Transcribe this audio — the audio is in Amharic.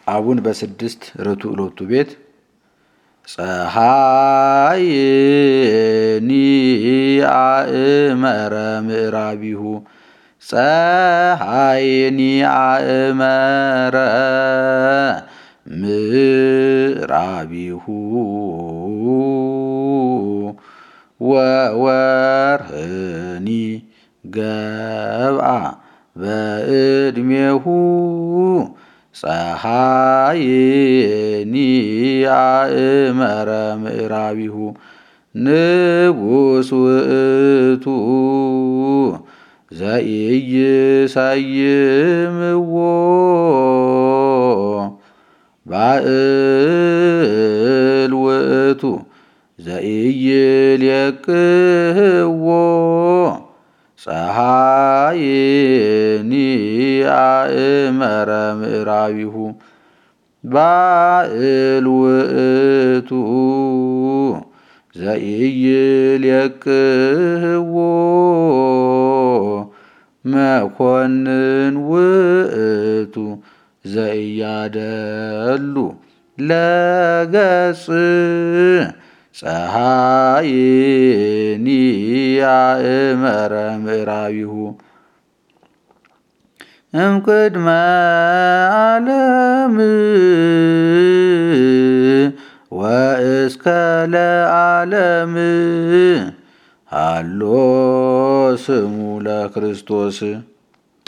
አቡን በስድስት ርቱዕ ሎቱ ቤት ፀሐይኒ አእመረ ምዕራቢሁ ፀሐይኒ አእመረ ምዕራቢሁ ወወርህኒ ገብአ በዕድሜሁ ፀሐይኒ አእመረ ምዕራቢሁ ንጉሥ ውእቱ ዘኢይሰይምዎ ባእል ውእቱ ዘኢይሌቅህዎ ፀሐይኒ አእመረ ምዕራቢሁ ባእል ውእቱ ዘኢይሌቅህዎ መኮንን ውእቱ ዘኢያደሉ ለገጽ ፀሐይኒ አእመረ ምዕራቢሁ እምቅድመ ዓለም ወእስከ ለዓለም ሃሎ ስሙ ለክርስቶስ